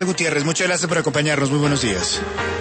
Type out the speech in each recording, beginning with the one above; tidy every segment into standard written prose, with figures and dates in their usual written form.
Gutiérrez, muchas gracias por acompañarnos. Muy buenos días.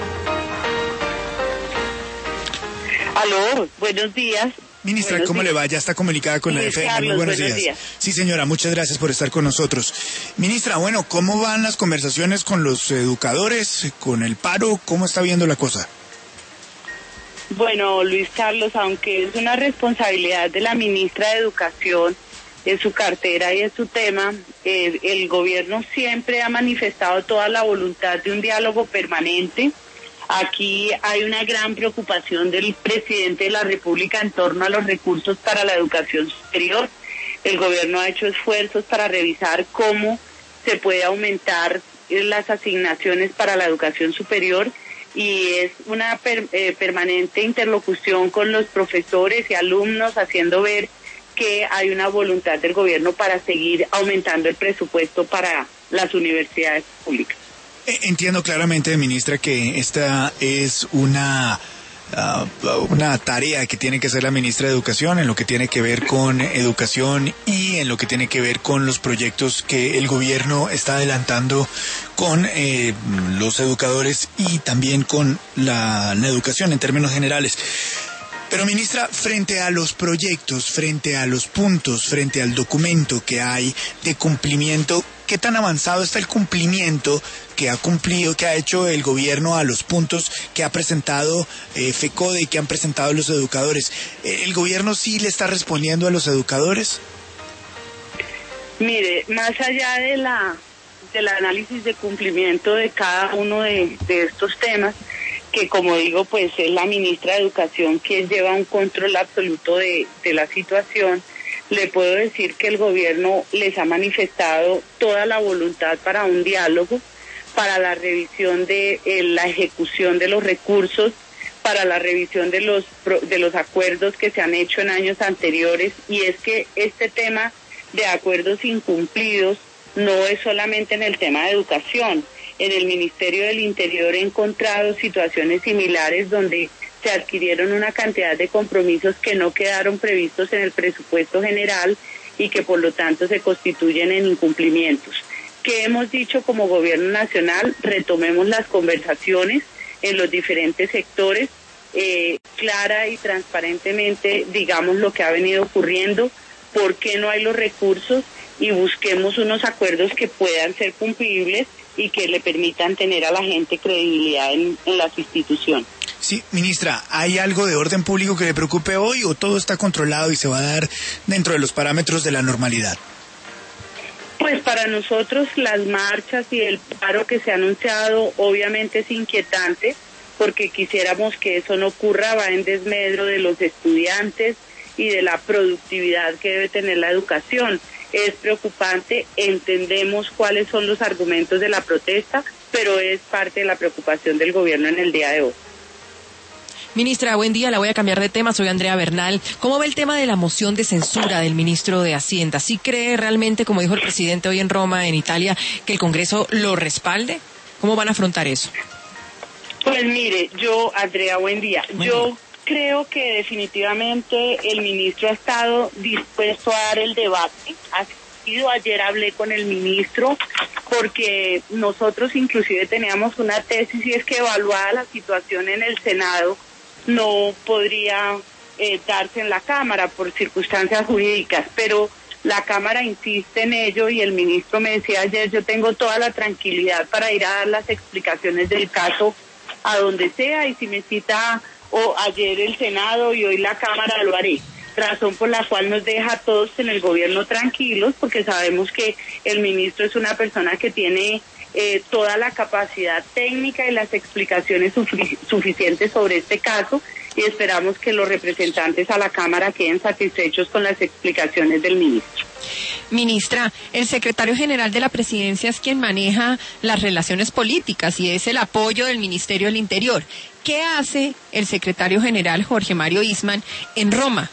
Aló, buenos días. Ministra, ¿cómo le va? Ya está comunicada con la FM. Carlos, muy buenos días. Sí, señora, muchas gracias por estar con nosotros. Ministra, bueno, ¿cómo van las conversaciones con los educadores, con el paro? ¿Cómo está viendo la cosa? Bueno, Luis Carlos, aunque es una responsabilidad de la ministra de Educación, es su cartera y es su tema, el gobierno siempre ha manifestado toda la voluntad de un diálogo permanente. Aquí hay una gran preocupación del presidente de la República en torno a los recursos para la educación superior. El gobierno ha hecho esfuerzos para revisar cómo se puede aumentar las asignaciones para la educación superior y es una permanente interlocución con los profesores y alumnos, haciendo ver que hay una voluntad del gobierno para seguir aumentando el presupuesto para las universidades públicas. Entiendo claramente, ministra, que esta es una tarea que tiene que hacer la ministra de Educación en lo que tiene que ver con educación y en lo que tiene que ver con los proyectos que el gobierno está adelantando con los educadores y también con la educación en términos generales. Pero, ministra, frente a los proyectos, frente a los puntos, frente al documento que hay de cumplimiento, ¿qué tan avanzado está el cumplimiento que ha hecho el gobierno a los puntos que ha presentado FECODE y que han presentado los educadores? ¿El gobierno sí le está respondiendo a los educadores? Mire, más allá del análisis de cumplimiento de cada uno de estos temas, que como digo, pues es la ministra de Educación quien lleva un control absoluto de la situación, le puedo decir que el gobierno les ha manifestado toda la voluntad para un diálogo, para la revisión de la ejecución de los recursos, para la revisión de los acuerdos que se han hecho en años anteriores, y es que este tema de acuerdos incumplidos no es solamente en el tema de educación. En el Ministerio del Interior he encontrado situaciones similares donde se adquirieron una cantidad de compromisos que no quedaron previstos en el presupuesto general y que por lo tanto se constituyen en incumplimientos. ¿Qué hemos dicho como Gobierno Nacional? Retomemos las conversaciones en los diferentes sectores, clara y transparentemente digamos lo que ha venido ocurriendo, por qué no hay los recursos y busquemos unos acuerdos que puedan ser cumplibles y que le permitan tener a la gente credibilidad en las instituciones. Sí, ministra, ¿hay algo de orden público que le preocupe hoy o todo está controlado y se va a dar dentro de los parámetros de la normalidad? Pues para nosotros las marchas y el paro que se ha anunciado obviamente es inquietante porque quisiéramos que eso no ocurra, va en desmedro de los estudiantes y de la productividad que debe tener la educación. Es preocupante, entendemos cuáles son los argumentos de la protesta, pero es parte de la preocupación del gobierno en el día de hoy. Ministra, buen día, la voy a cambiar de tema, soy Andrea Bernal. ¿Cómo ve el tema de la moción de censura del ministro de Hacienda? ¿Sí cree realmente, como dijo el presidente hoy en Roma, en Italia, que el Congreso lo respalde? ¿Cómo van a afrontar eso? Pues mire, Andrea, buen día. Yo creo que definitivamente el ministro ha estado dispuesto a dar el debate. Ayer hablé con el ministro porque nosotros inclusive teníamos una tesis y es que evaluada la situación en el Senado no podría darse en la Cámara por circunstancias jurídicas, pero la Cámara insiste en ello y el ministro me decía ayer, yo tengo toda la tranquilidad para ir a dar las explicaciones del caso a donde sea y si me cita o ayer el Senado y hoy la Cámara lo haré. Razón por la cual nos deja a todos en el gobierno tranquilos porque sabemos que el ministro es una persona que tiene toda la capacidad técnica y las explicaciones suficientes sobre este caso y esperamos que los representantes a la Cámara queden satisfechos con las explicaciones del ministro. Ministra, el secretario general de la Presidencia es quien maneja las relaciones políticas y es el apoyo del Ministerio del Interior. ¿Qué hace el secretario general Jorge Mario Eastman en Roma?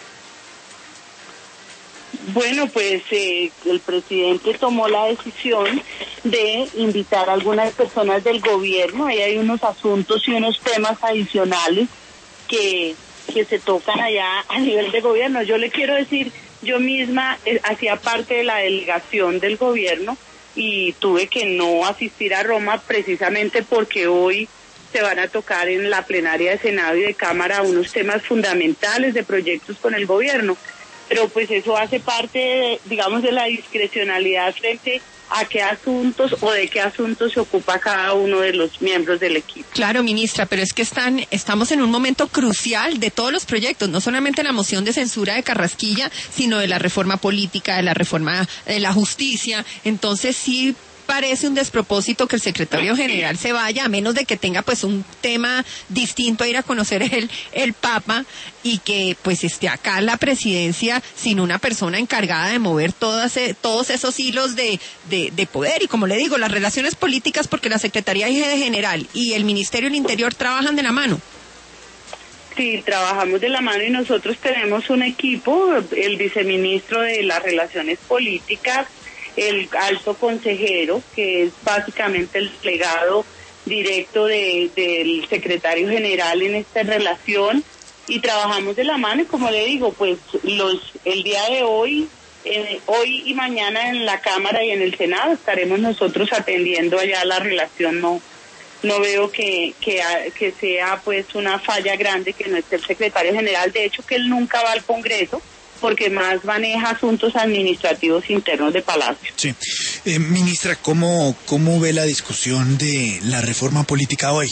Bueno, pues el presidente tomó la decisión de invitar a algunas personas del gobierno. Ahí hay unos asuntos y unos temas adicionales que se tocan allá a nivel de gobierno. Yo le quiero decir, yo misma hacía parte de la delegación del gobierno y tuve que no asistir a Roma precisamente porque hoy se van a tocar en la plenaria de Senado y de Cámara unos temas fundamentales de proyectos con el gobierno. Pero pues eso hace parte, digamos, de la discrecionalidad frente a qué asuntos o de qué asuntos se ocupa cada uno de los miembros del equipo. Claro, ministra, pero es que estamos en un momento crucial de todos los proyectos, no solamente la moción de censura de Carrasquilla, sino de la reforma política, de la reforma de la justicia. Entonces sí parece un despropósito que el secretario general se vaya, a menos de que tenga pues un tema distinto a ir a conocer el Papa, y que pues esté acá la presidencia sin una persona encargada de mover todos esos hilos de poder. Y como le digo, las relaciones políticas, porque la Secretaría General y el Ministerio del Interior trabajan de la mano. Sí, trabajamos de la mano y nosotros tenemos un equipo, el viceministro de las Relaciones Políticas, el alto consejero, que es básicamente el delegado directo del secretario general en esta relación, y trabajamos de la mano. Y como le digo, pues el día de hoy y mañana en la Cámara y en el Senado estaremos nosotros atendiendo allá la relación. No veo que sea pues una falla grande que no esté el secretario general. De hecho, que él nunca va al Congreso, porque más maneja asuntos administrativos internos de Palacio. Sí. Ministra, ¿cómo ve la discusión de la reforma política hoy?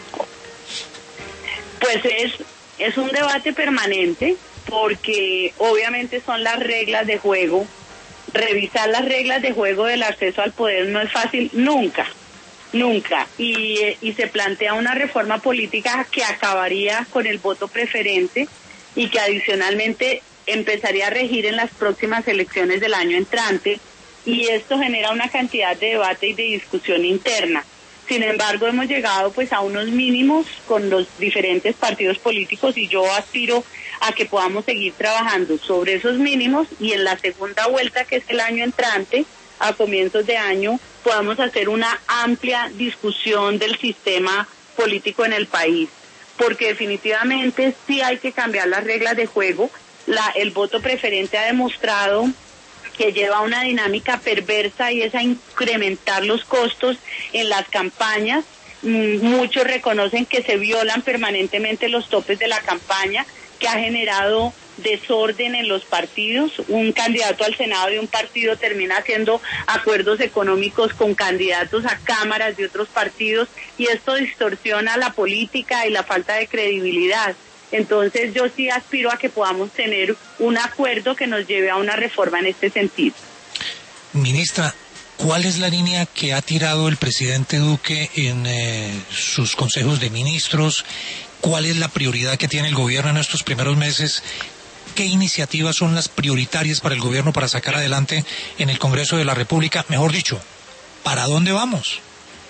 Pues es un debate permanente, porque obviamente son las reglas de juego. Revisar las reglas de juego del acceso al poder no es fácil nunca. Y se plantea una reforma política que acabaría con el voto preferente y que adicionalmente empezaría a regir en las próximas elecciones del año entrante, y esto genera una cantidad de debate y de discusión interna. Sin embargo, hemos llegado pues a unos mínimos con los diferentes partidos políticos, y yo aspiro a que podamos seguir trabajando sobre esos mínimos, y en la segunda vuelta, que es el año entrante, a comienzos de año, podamos hacer una amplia discusión del sistema político en el país, porque definitivamente sí hay que cambiar las reglas de juego. El voto preferente ha demostrado que lleva una dinámica perversa, y es a incrementar los costos en las campañas. Muchos reconocen que se violan permanentemente los topes de la campaña, que ha generado desorden en los partidos. Un candidato al Senado de un partido termina haciendo acuerdos económicos con candidatos a cámaras de otros partidos, y esto distorsiona la política y la falta de credibilidad. Entonces yo sí aspiro a que podamos tener un acuerdo que nos lleve a una reforma en este sentido. Ministra, ¿cuál es la línea que ha tirado el presidente Duque en sus consejos de ministros? ¿Cuál es la prioridad que tiene el gobierno en estos primeros meses? ¿Qué iniciativas son las prioritarias para el gobierno para sacar adelante en el Congreso de la República? Mejor dicho, ¿para dónde vamos?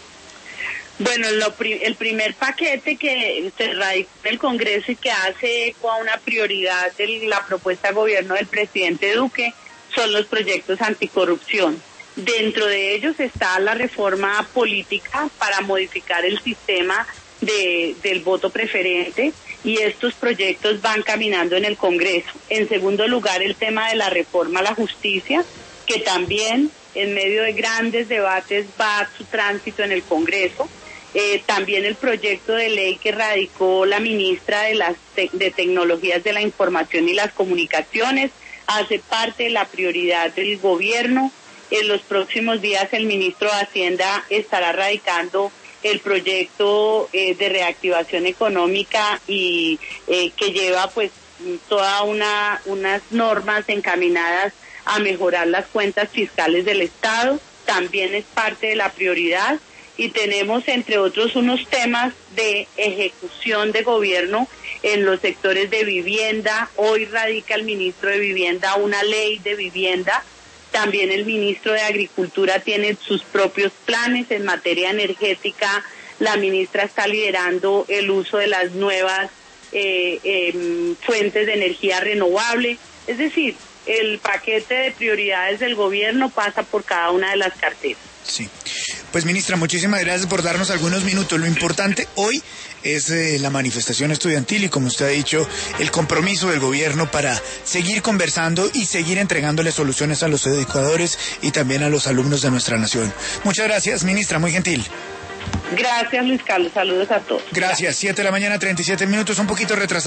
Bueno, el primer paquete que se radicó en el Congreso y que hace eco a una prioridad de la propuesta de gobierno del presidente Duque son los proyectos anticorrupción. Dentro de ellos está la reforma política para modificar el sistema del voto preferente, y estos proyectos van caminando en el Congreso. En segundo lugar, el tema de la reforma a la justicia, que también en medio de grandes debates va a su tránsito en el Congreso. También el proyecto de ley que radicó la ministra de Tecnologías de la Información y las Comunicaciones hace parte de la prioridad del gobierno. En los próximos días el ministro de Hacienda estará radicando el proyecto de reactivación económica, y que lleva pues toda unas normas encaminadas a mejorar las cuentas fiscales del Estado. También es parte de la prioridad. Y tenemos, entre otros, unos temas de ejecución de gobierno en los sectores de vivienda. Hoy radica el ministro de Vivienda una ley de vivienda. También el ministro de Agricultura tiene sus propios planes en materia energética. La ministra está liderando el uso de las nuevas fuentes de energía renovable. Es decir, el paquete de prioridades del gobierno pasa por cada una de las carteras. Sí. Pues ministra, muchísimas gracias por darnos algunos minutos. Lo importante hoy es la manifestación estudiantil y, como usted ha dicho, el compromiso del gobierno para seguir conversando y seguir entregándole soluciones a los educadores y también a los alumnos de nuestra nación. Muchas gracias, ministra, muy gentil. Gracias, Luis Carlos. Saludos a todos. Gracias. 7 de la mañana, 37 minutos, un poquito retrasado.